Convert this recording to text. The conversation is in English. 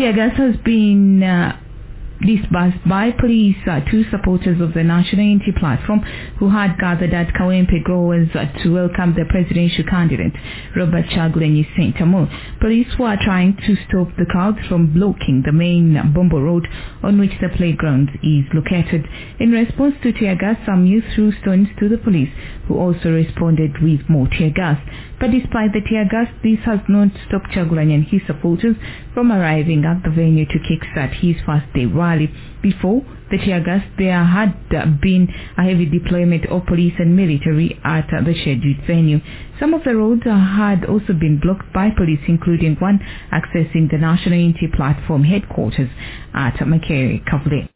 Tear gas has been disbursed by police to supporters of the National Unity Platform who had gathered at Kawempe Growers to welcome the presidential candidate, Robert Kyagulanyi Ssentamu. Police were trying to stop the crowd from blocking the main Bombo Road on which the playground is located. In response to tear gas, some youth threw stones to the police, who also responded with more tear gas. But despite the tear gas, this has not stopped Kyagulanyi and his supporters from arriving at the venue to kickstart his first day rally. Before the tear gas, there had been a heavy deployment of police and military at the scheduled venue. Some of the roads had also been blocked by police, including one accessing the National Unity Platform headquarters at Makere Kavule.